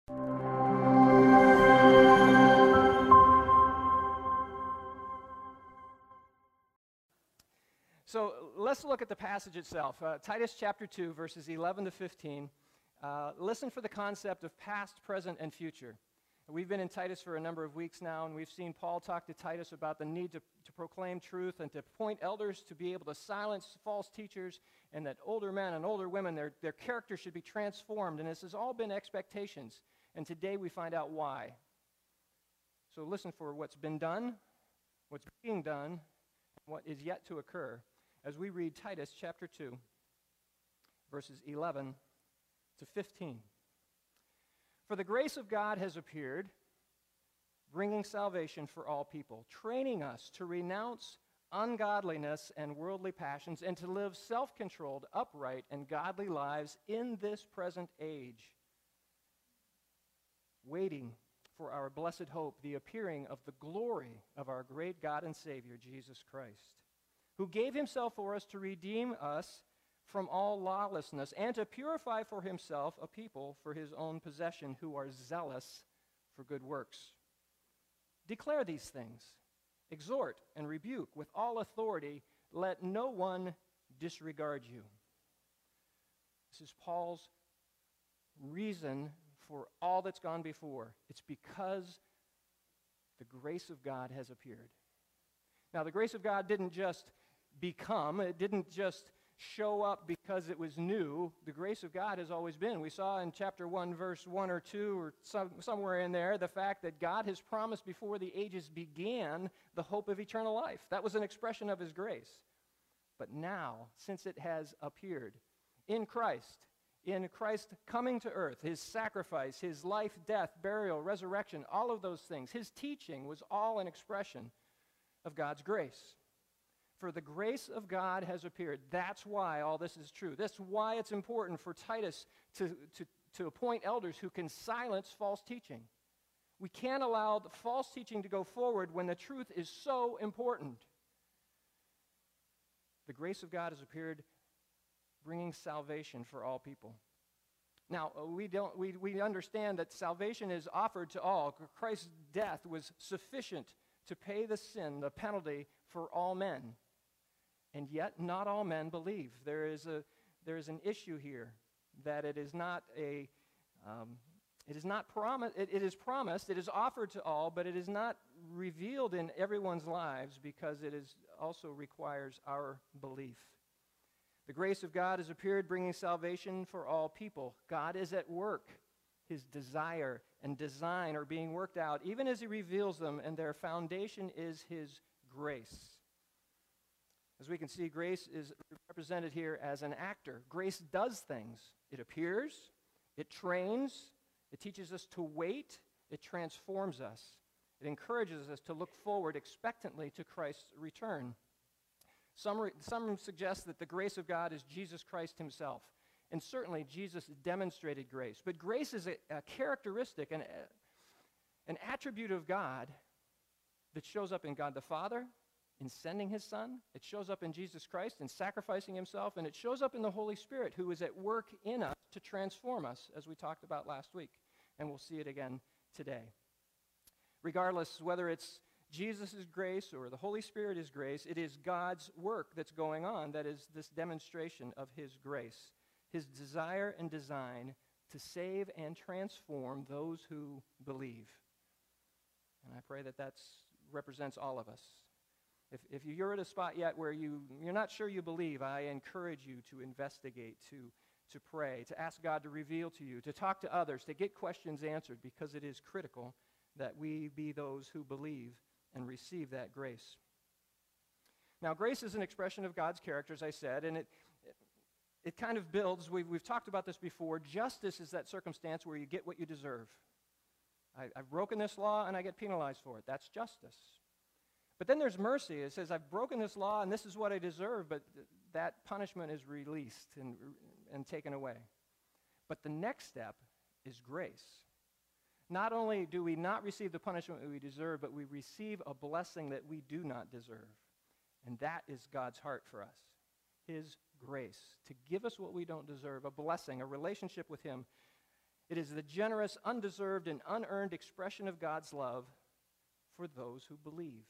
So let's look at the passage itself. Titus chapter 2, verses 11 to 15. Listen for the concept of past, present, and future. We've been in Titus for a number of weeks now, and we've seen Paul talk to Titus about the need to proclaim truth and to appoint elders to be able to silence false teachers, and that older men and older women, their character should be transformed. And this has all been expectations. And today we find out why. So listen for what's been done, what's being done, and what is yet to occur as we read Titus chapter 2, verses 11 to 15. For the grace of God has appeared, bringing salvation for all people, training us to renounce ungodliness and worldly passions, and to live self-controlled, upright, and godly lives in this present age, waiting for our blessed hope, the appearing of the glory of our great God and Savior, Jesus Christ, who gave himself for us to redeem us from all lawlessness, and to purify for himself a people for his own possession who are zealous for good works. Declare these things, exhort and rebuke with all authority, let no one disregard you. This is Paul's reason for all that's gone before. It's because the grace of God has appeared. Now, the grace of God didn't just become, it didn't just show up because it was new. The grace of God has always been. We saw in chapter 1, verse 1 or 2, or somewhere in there, the fact that God has promised before the ages began the hope of eternal life. That was an expression of his grace. But now, since it has appeared in Christ coming to earth, his sacrifice, his life, death, burial, resurrection, all of those things, his teaching was all an expression of God's grace. For the grace of God has appeared. That's why all this is true. That's why it's important for Titus to appoint elders who can silence false teaching. We can't allow the false teaching to go forward when the truth is so important. The grace of God has appeared, bringing salvation for all people. Now, we understand that salvation is offered to all. Christ's death was sufficient to pay the sin, the penalty for all men. And yet, not all men believe. There is an issue here that it is not promised. It is promised. It is offered to all, but it is not revealed in everyone's lives because it also requires our belief. The grace of God has appeared, bringing salvation for all people. God is at work. His desire and design are being worked out, even as he reveals them, and their foundation is his grace. As we can see, grace is represented here as an actor. Grace does things. It appears, it trains, it teaches us to wait, it transforms us. It encourages us to look forward expectantly to Christ's return. Some suggest that the grace of God is Jesus Christ himself. And certainly Jesus demonstrated grace. But grace is a characteristic, an attribute of God that shows up in God the Father, in sending his Son. It shows up in Jesus Christ in sacrificing himself, and it shows up in the Holy Spirit, who is at work in us to transform us, as we talked about last week. And we'll see it again today. Regardless whether it's Jesus' grace or the Holy Spirit is grace, it is God's work that's going on that is this demonstration of his grace, his desire and design to save and transform those who believe. And I pray that represents all of us. If you're at a spot yet where you're not sure you believe, I encourage you to investigate, to pray, to ask God to reveal to you, to talk to others, to get questions answered, because it is critical that we be those who believe and receive that grace. Now, grace is an expression of God's character, as I said, and it kind of builds. We've talked about this before. Justice is that circumstance where you get what you deserve. I've broken this law and I get penalized for it. That's justice. But then there's mercy. It says, I've broken this law and this is what I deserve, but that punishment is released and taken away. But the next step is grace. Not only do we not receive the punishment that we deserve, but we receive a blessing that we do not deserve. And that is God's heart for us, his grace, to give us what we don't deserve, a blessing, a relationship with him. It is the generous, undeserved, and unearned expression of God's love for those who believe.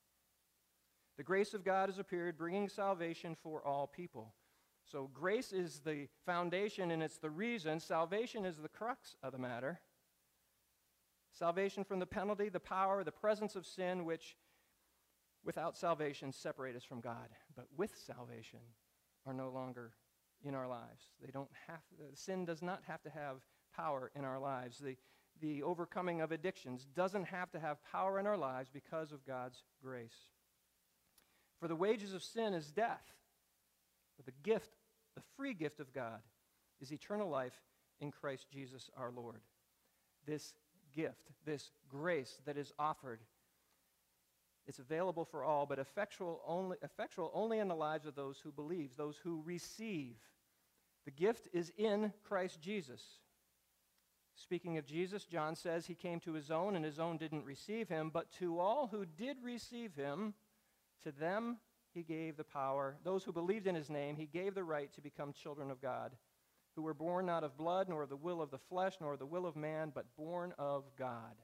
The grace of God has appeared, bringing salvation for all people. So grace is the foundation and it's the reason. Salvation is the crux of the matter. Salvation from the penalty, the power, the presence of sin, which without salvation separate us from God. But with salvation are no longer in our lives. Sin does not have to have power in our lives. The overcoming of addictions doesn't have to have power in our lives because of God's grace. For the wages of sin is death, but the free gift of God is eternal life in Christ Jesus our Lord. This gift, this grace that is offered, it's available for all, but effectual only in the lives of those who believe, those who receive. The gift is in Christ Jesus. Speaking of Jesus, John says he came to his own, and his own didn't receive him, but to all who did receive him, to them he gave the power. Those who believed in his name, he gave the right to become children of God, who were born not of blood, nor of the will of the flesh, nor of the will of man, but born of God.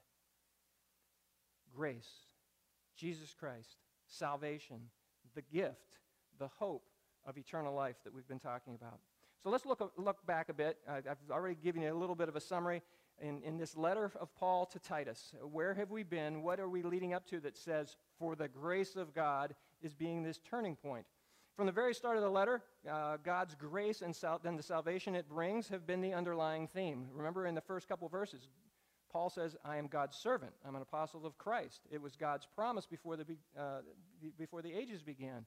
Grace, Jesus Christ, salvation, the gift, the hope of eternal life that we've been talking about. So let's look back a bit. I've already given you a little bit of a summary in this letter of Paul to Titus. Where have we been? What are we leading up to that says, for the grace of God is being this turning point? From the very start of the letter, God's grace and then the salvation it brings have been the underlying theme. Remember in the first couple verses, Paul says, I am God's servant. I'm an apostle of Christ. It was God's promise before the ages began.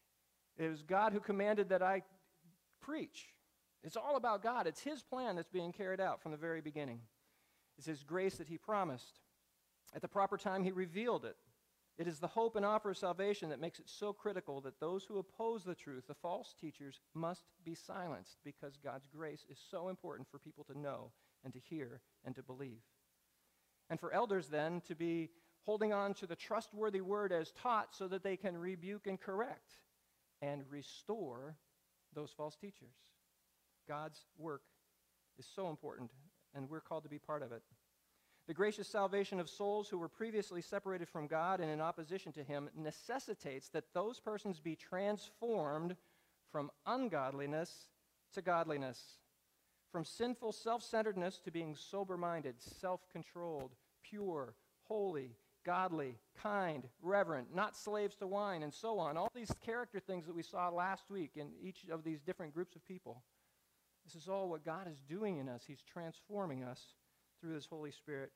It was God who commanded that I preach. It's all about God. It's his plan that's being carried out from the very beginning. It's his grace that he promised. At the proper time, he revealed it. It is the hope and offer of salvation that makes it so critical that those who oppose the truth, the false teachers, must be silenced because God's grace is so important for people to know and to hear and to believe. And for elders then to be holding on to the trustworthy word as taught so that they can rebuke and correct and restore those false teachers. God's work is so important, and we're called to be part of it. The gracious salvation of souls who were previously separated from God and in opposition to him necessitates that those persons be transformed from ungodliness to godliness, from sinful self-centeredness to being sober-minded, self-controlled, pure, holy, godly, kind, reverent, not slaves to wine, and so on. All these character things that we saw last week in each of these different groups of people. This is all what God is doing in us. He's transforming us through his Holy Spirit.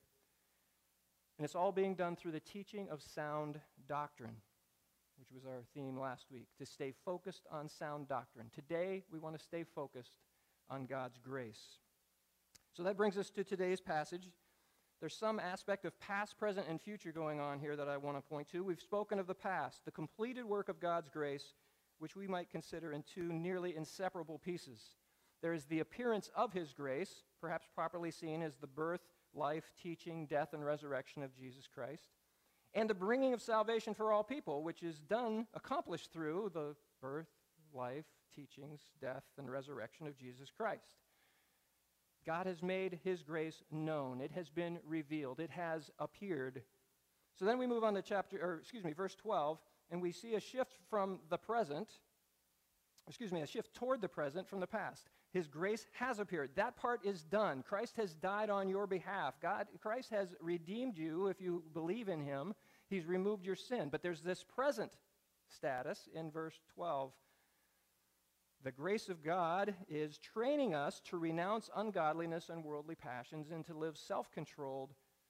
And it's all being done through the teaching of sound doctrine, which was our theme last week, to stay focused on sound doctrine. Today, we want to stay focused on God's grace. So that brings us to today's passage. There's some aspect of past, present, and future going on here that I want to point to. We've spoken of the past, the completed work of God's grace, which we might consider in two nearly inseparable pieces. There is the appearance of his grace, perhaps properly seen as the birth, life, teaching, death, and resurrection of Jesus Christ, and the bringing of salvation for all people, which is accomplished through the birth, life, teachings, death, and resurrection of Jesus Christ. God has made his grace known. It has been revealed. It has appeared. So then we move on to verse 12, and we see a shift from the present, a shift toward the present from the past. His grace has appeared. That part is done. Christ has died on your behalf. Christ has redeemed you if you believe in him. He's removed your sin. But there's this present status in verse 12. The grace of God is training us to renounce ungodliness and worldly passions and to live self-controlled,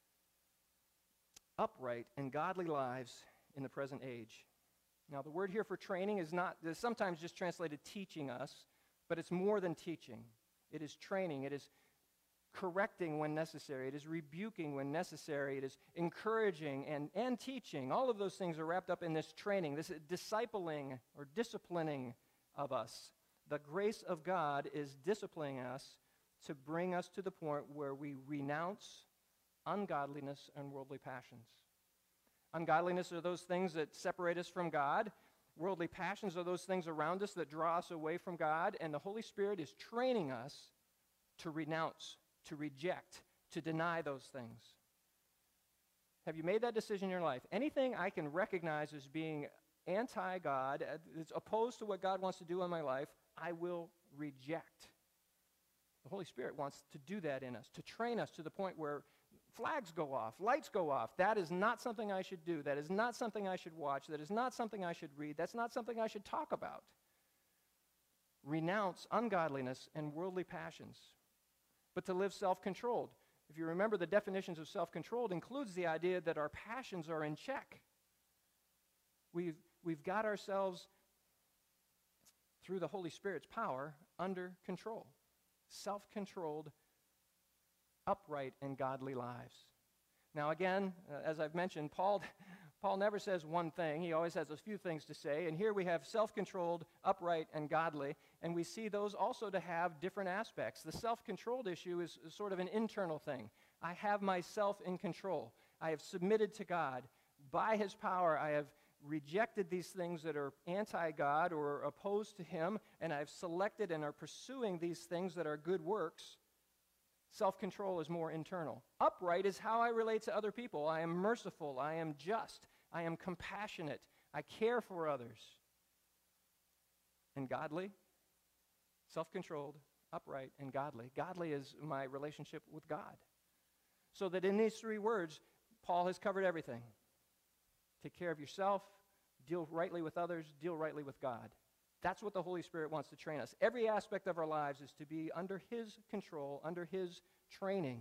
upright, and godly lives in the present age. Now, the word here for training is sometimes just translated teaching us, but it's more than teaching. It is training. It is correcting when necessary. It is rebuking when necessary. It is encouraging and teaching. All of those things are wrapped up in this training, this discipling or disciplining of us. The grace of God is disciplining us to bring us to the point where we renounce ungodliness and worldly passions. Ungodliness are those things that separate us from God. Worldly passions are those things around us that draw us away from God. And the Holy Spirit is training us to renounce to reject, to deny those things. Have you made that decision in your life? Anything I can recognize as being anti-God, it's opposed to what God wants to do in my life, I will reject. The Holy Spirit wants to do that in us, to train us to the point where flags go off, lights go off. That is not something I should do. That is not something I should watch. That is not something I should read. That's not something I should talk about. Renounce ungodliness and worldly passions, but to live self-controlled. If you remember, the definitions of self-controlled includes the idea that our passions are in check. We've got ourselves, through the Holy Spirit's power, under control. Self-controlled, upright, and godly lives. Now again, as I've mentioned, Paul never says one thing. He always has a few things to say. And here we have self-controlled, upright, and godly. And we see those also to have different aspects. The self-controlled issue is sort of an internal thing. I have myself in control. I have submitted to God. By His power, I have rejected these things that are anti-God or opposed to Him, and I've selected and are pursuing these things that are good works. Self-control is more internal. Upright is how I relate to other people. I am merciful. I am just. I am compassionate. I care for others. And godly? Self-controlled, upright, and godly. Godly is my relationship with God. So that in these three words, Paul has covered everything. Take care of yourself, deal rightly with others, deal rightly with God. That's what the Holy Spirit wants to train us. Every aspect of our lives is to be under His control, under His training.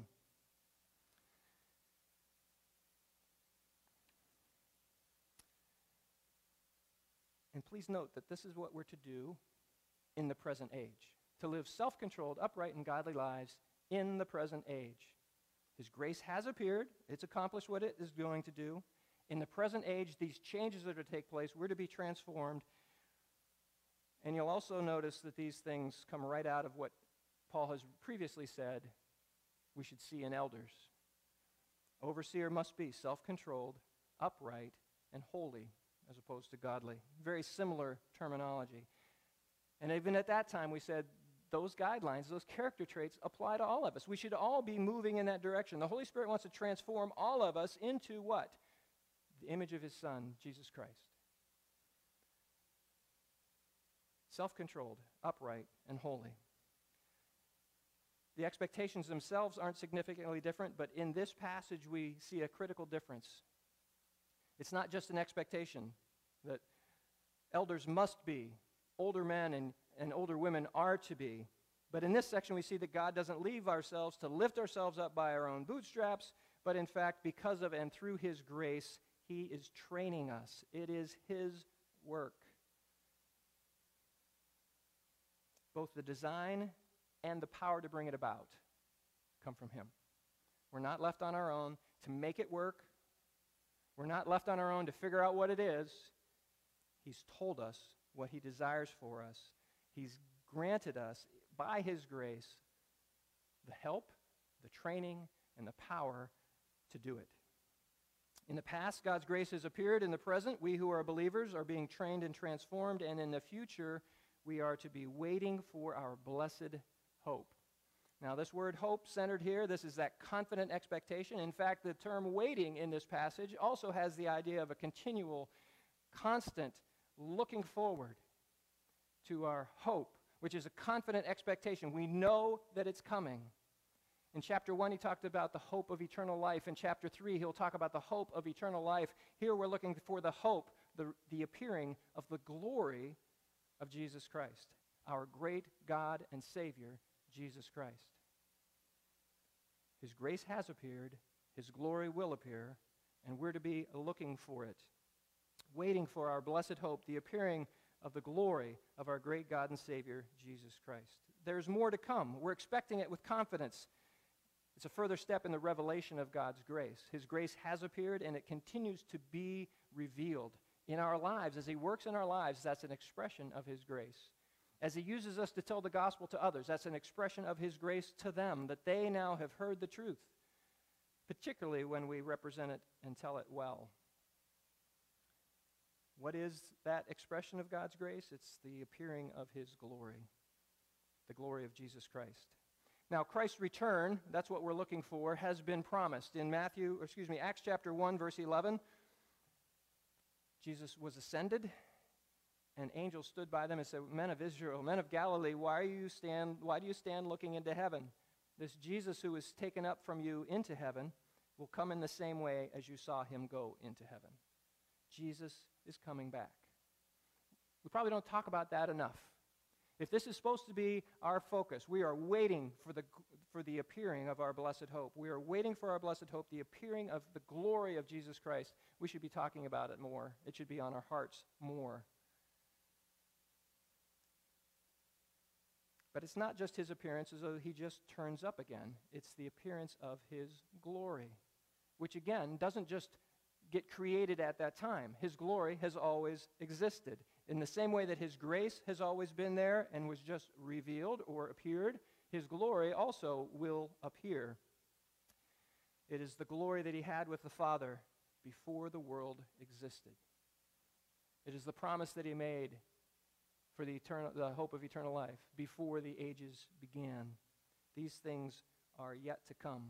And please note that this is what we're to do in the present age, to live self-controlled, upright, and godly lives in the present age. His grace has appeared. It's accomplished what it is going to do. In the present age, these changes that are to take place, we're to be transformed. And you'll also notice that these things come right out of what Paul has previously said we should see in elders. Overseer must be self-controlled, upright, and holy, as opposed to godly. Very similar terminology. And even at that time, we said those guidelines, those character traits apply to all of us. We should all be moving in that direction. The Holy Spirit wants to transform all of us into what? The image of His Son, Jesus Christ. Self-controlled, upright, and holy. The expectations themselves aren't significantly different, but in this passage we see a critical difference. It's not just an expectation that elders must be, older men and older women are to be, but in this section we see that God doesn't leave ourselves to lift ourselves up by our own bootstraps, but in fact, because of and through His grace, He is training us. It is His work. Both the design and the power to bring it about come from Him. We're not left on our own to make it work. We're not left on our own to figure out what it is. He's told us what He desires for us. He's granted us, by His grace, the help, the training, and the power to do it. In the past, God's grace has appeared. In the present, we who are believers are being trained and transformed. And in the future, we are to be waiting for our blessed hope. Now, this word hope centered here, this is that confident expectation. In fact, the term waiting in this passage also has the idea of a continual, constant looking forward to our hope, which is a confident expectation. We know that it's coming. In chapter 1, he talked about the hope of eternal life. In chapter 3, he'll talk about the hope of eternal life. Here we're looking for the hope, the appearing of the glory of Jesus Christ, our great God and Savior, Jesus Christ. His grace has appeared, His glory will appear, and we're to be looking for it, waiting for our blessed hope, the appearing of the glory of our great God and Savior, Jesus Christ. There's more to come. We're expecting it with confidence. It's a further step in the revelation of God's grace. His grace has appeared, and it continues to be revealed in our lives. As He works in our lives, that's an expression of His grace. As He uses us to tell the gospel to others, that's an expression of His grace to them, that they now have heard the truth, particularly when we represent it and tell it well. What is that expression of God's grace? It's the appearing of His glory, the glory of Jesus Christ. Now, Christ's return, that's what we're looking for, has been promised. In Acts chapter 1, verse 11, Jesus was ascended, and angels stood by them and said, "Men of Israel, men of Galilee, why do you stand looking into heaven? This Jesus who is taken up from you into heaven will come in the same way as you saw him go into heaven." Jesus is coming back. We probably don't talk about that enough. If this is supposed to be our focus, we are waiting for the appearing of our blessed hope. We are waiting for our blessed hope, the appearing of the glory of Jesus Christ. We should be talking about it more. It should be on our hearts more. But it's not just his appearance as though he just turns up again. It's the appearance of his glory, which again doesn't just get created at that time. His glory has always existed. In the same way that his grace has always been there and was just revealed or appeared, his glory also will appear. It is the glory that he had with the Father before the world existed. It is the promise that he made for the hope of eternal life before the ages began. These things are yet to come,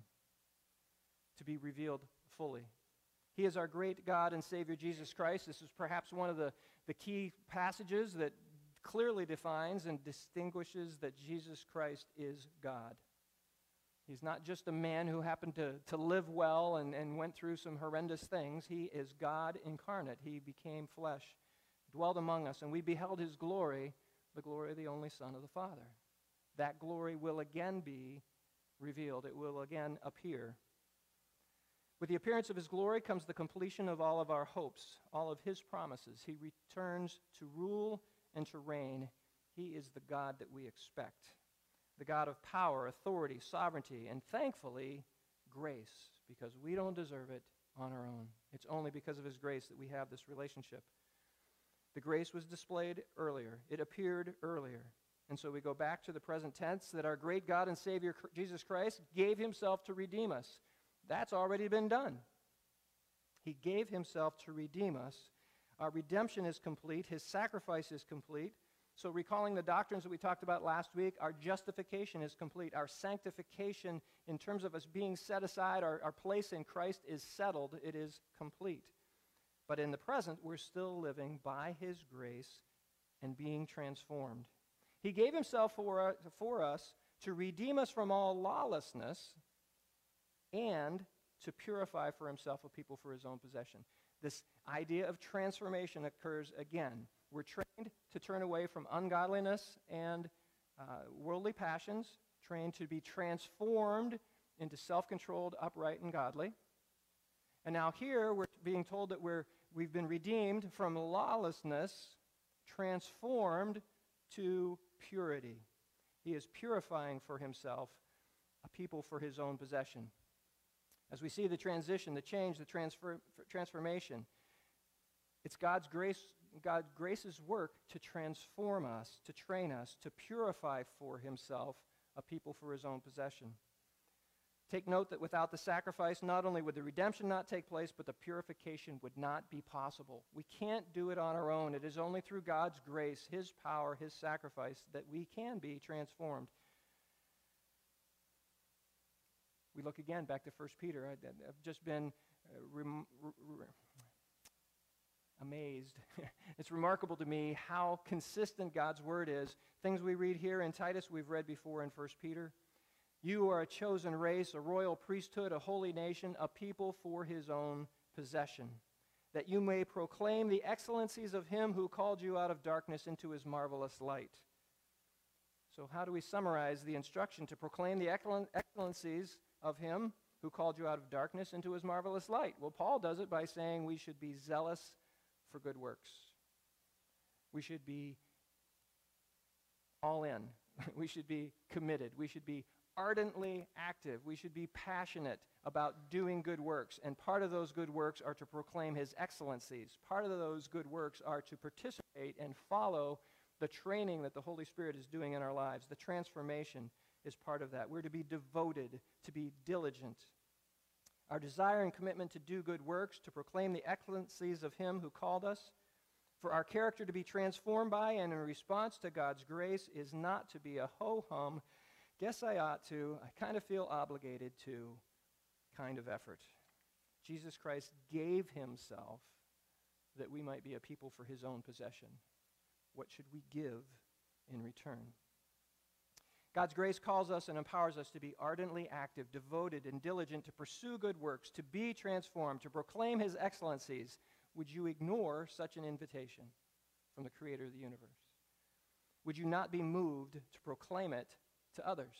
to be revealed fully. He is our great God and Savior, Jesus Christ. This is perhaps one of the key passages that clearly defines and distinguishes that Jesus Christ is God. He's not just a man who happened to live well and went through some horrendous things. He is God incarnate. He became flesh, dwelled among us, and we beheld his glory, the glory of the only Son of the Father. That glory will again be revealed. It will again appear. With the appearance of his glory comes the completion of all of our hopes, all of his promises. He returns to rule and to reign. He is the God that we expect, the God of power, authority, sovereignty, and thankfully, grace, because we don't deserve it on our own. It's only because of his grace that we have this relationship. The grace was displayed earlier. It appeared earlier. And so we go back to the present tense that our great God and Savior, Jesus Christ, gave himself to redeem us. That's already been done. He gave himself to redeem us. Our redemption is complete. His sacrifice is complete. So recalling the doctrines that we talked about last week, our justification is complete. Our sanctification in terms of us being set aside, our place in Christ is settled. It is complete. But in the present, we're still living by his grace and being transformed. He gave himself for us to redeem us from all lawlessness and to purify for himself a people for his own possession. This idea of transformation occurs again. We're trained to turn away from ungodliness and worldly passions, trained to be transformed into self-controlled, upright, and godly. And now here we're being told that we've been redeemed from lawlessness, transformed to purity. He is purifying for himself a people for his own possession. As we see the transition, the change, the transformation, it's God's grace's work to transform us, to train us, to purify for himself a people for his own possession. Take note that without the sacrifice, not only would the redemption not take place, but the purification would not be possible. We can't do it on our own. It is only through God's grace, his power, his sacrifice, that we can be transformed. We look again back to 1 Peter. I've just been amazed. It's remarkable to me how consistent God's word is. Things we read here in Titus, we've read before in 1 Peter. You are a chosen race, a royal priesthood, a holy nation, a people for his own possession, that you may proclaim the excellencies of him who called you out of darkness into his marvelous light. So how do we summarize the instruction to proclaim the excellencies of him who called you out of darkness into his marvelous light? Well, Paul does it by saying we should be zealous for good works. We should be all in. We should be committed. We should be ardently active. We should be passionate about doing good works. And part of those good works are to proclaim his excellencies. Part of those good works are to participate and follow the training that the Holy Spirit is doing in our lives. The transformation is part of that. We're to be devoted, to be diligent. Our desire and commitment to do good works, to proclaim the excellencies of him who called us, for our character to be transformed by and in response to God's grace is not to be a ho-hum, guess I ought to, I kind of feel obligated to, kind of effort. Jesus Christ gave himself that we might be a people for his own possession. What should we give in return? God's grace calls us and empowers us to be ardently active, devoted, and diligent to pursue good works, to be transformed, to proclaim his excellencies. Would you ignore such an invitation from the Creator of the universe? Would you not be moved to proclaim it to others?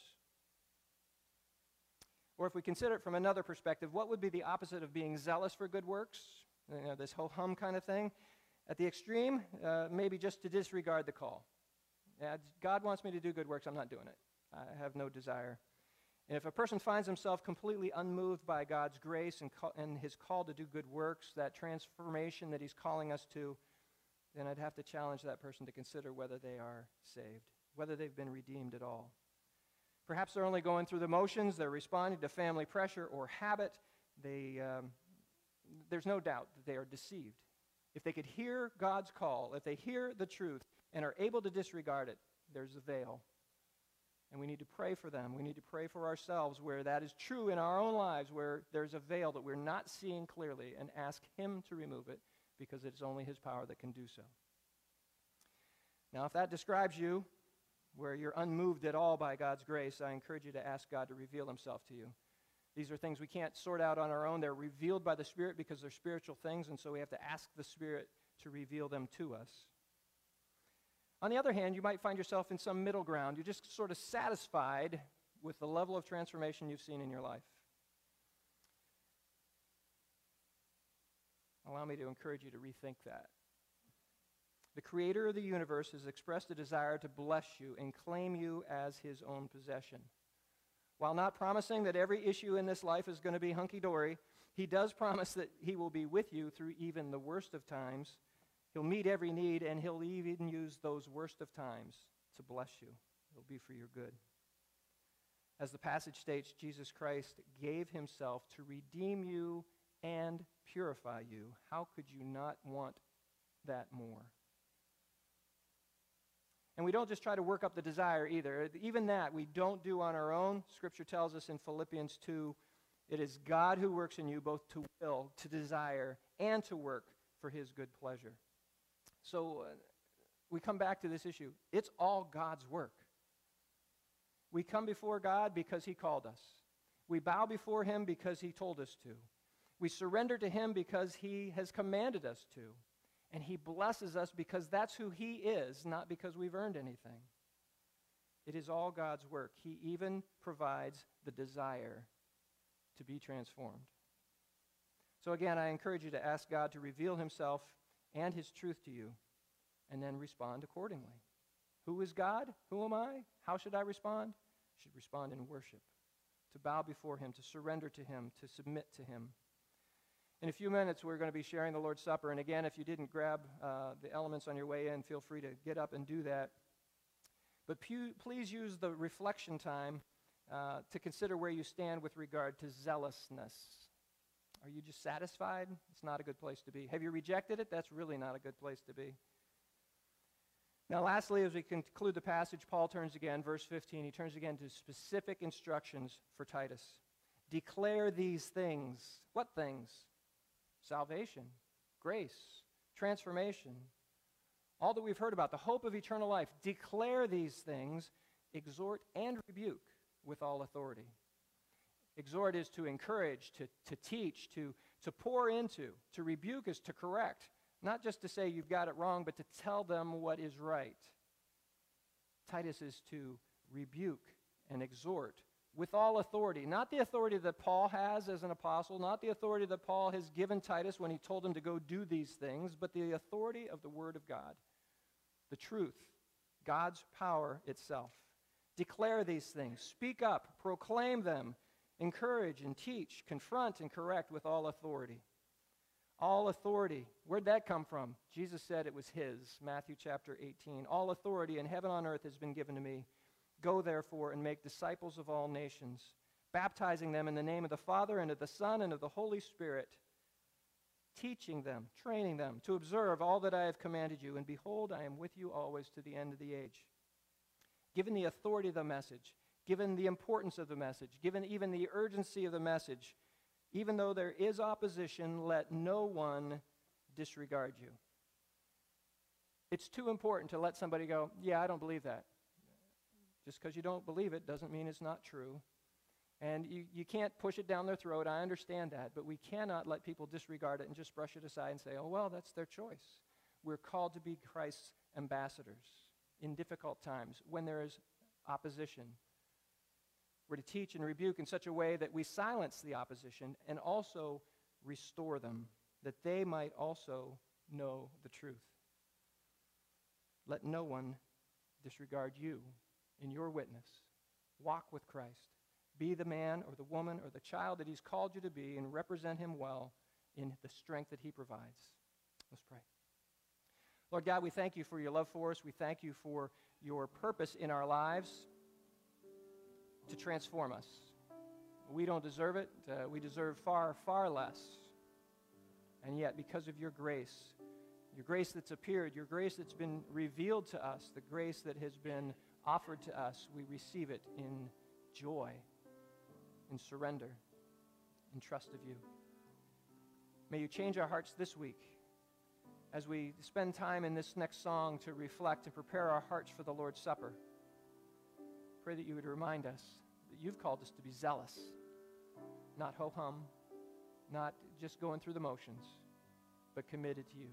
Or if we consider it from another perspective, what would be the opposite of being zealous for good works? You know, this ho-hum kind of thing. At the extreme, maybe just to disregard the call. God wants me to do good works, I'm not doing it. I have no desire. And if a person finds himself completely unmoved by God's grace and his call to do good works, that transformation that he's calling us to, then I'd have to challenge that person to consider whether they are saved, whether they've been redeemed at all. Perhaps they're only going through the motions, they're responding to family pressure or habit. There's no doubt that they are deceived. If they could hear God's call, if they hear the truth and are able to disregard it, there's a veil. And we need to pray for them. We need to pray for ourselves where that is true in our own lives, where there's a veil that we're not seeing clearly, and ask him to remove it, because it's only his power that can do so. Now, if that describes you, where you're unmoved at all by God's grace, I encourage you to ask God to reveal himself to you. These are things we can't sort out on our own. They're revealed by the Spirit because they're spiritual things, and so we have to ask the Spirit to reveal them to us. On the other hand, you might find yourself in some middle ground. You're just sort of satisfied with the level of transformation you've seen in your life. Allow me to encourage you to rethink that. The Creator of the universe has expressed a desire to bless you and claim you as his own possession. While not promising that every issue in this life is going to be hunky-dory, he does promise that he will be with you through even the worst of times. He'll meet every need, and he'll even use those worst of times to bless you. It'll be for your good. As the passage states, Jesus Christ gave himself to redeem you and purify you. How could you not want that more? And we don't just try to work up the desire either. Even that we don't do on our own. Scripture tells us in Philippians 2, it is God who works in you both to will, to desire, and to work for his good pleasure. So we come back to this issue. It's all God's work. We come before God because he called us. We bow before him because he told us to. We surrender to him because he has commanded us to. And he blesses us because that's who he is, not because we've earned anything. It is all God's work. He even provides the desire to be transformed. So again, I encourage you to ask God to reveal himself and his truth to you, and then respond accordingly. Who is God? Who am I? How should I respond? I should respond in worship, to bow before him, to surrender to him, to submit to him. In a few minutes, we're going to be sharing the Lord's Supper. And again, if you didn't grab the elements on your way in, feel free to get up and do that. But please use the reflection time to consider where you stand with regard to zealousness. Are you just satisfied? It's not a good place to be. Have you rejected it? That's really not a good place to be. Now, lastly, as we conclude the passage, Paul turns again, verse 15, he turns again to specific instructions for Titus. Declare these things. What things? Salvation, grace, transformation, all that we've heard about, the hope of eternal life. Declare these things, exhort and rebuke with all authority. Exhort is to encourage, to teach, to pour into. To rebuke is to correct, not just to say you've got it wrong, but to tell them what is right. Titus is to rebuke and exhort with all authority, not the authority that Paul has as an apostle, not the authority that Paul has given Titus when he told him to go do these things, but the authority of the Word of God, the truth, God's power itself. Declare these things, speak up, proclaim them, encourage and teach, confront and correct with all authority. All authority, where'd that come from? Jesus said it was his, Matthew chapter 18. All authority in heaven and on earth has been given to me. Go, therefore, and make disciples of all nations, baptizing them in the name of the Father and of the Son and of the Holy Spirit, teaching them, training them to observe all that I have commanded you. And behold, I am with you always to the end of the age. Given the authority of the message, given the importance of the message, given even the urgency of the message, even though there is opposition, let no one disregard you. It's too important to let somebody go, yeah, I don't believe that. Just because you don't believe it doesn't mean it's not true. And you can't push it down their throat. I understand that. But we cannot let people disregard it and just brush it aside and say, oh, well, that's their choice. We're called to be Christ's ambassadors in difficult times when there is opposition. We're to teach and rebuke in such a way that we silence the opposition and also restore them, that they might also know the truth. Let no one disregard you in your witness. Walk with Christ. Be the man or the woman or the child that he's called you to be and represent him well in the strength that he provides. Let's pray. Lord God, we thank you for your love for us. We thank you for your purpose in our lives to transform us. We don't deserve it. We deserve far, far less. And yet, because of your grace that's appeared, your grace that's been revealed to us, the grace that has been offered to us, we receive it in joy, in surrender, in trust of you. May you change our hearts this week as we spend time in this next song to reflect and prepare our hearts for the Lord's Supper. Pray that you would remind us that you've called us to be zealous, not ho-hum, not just going through the motions, but committed to you.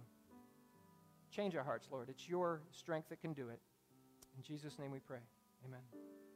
Change our hearts, Lord. It's your strength that can do it. In Jesus' name we pray. Amen.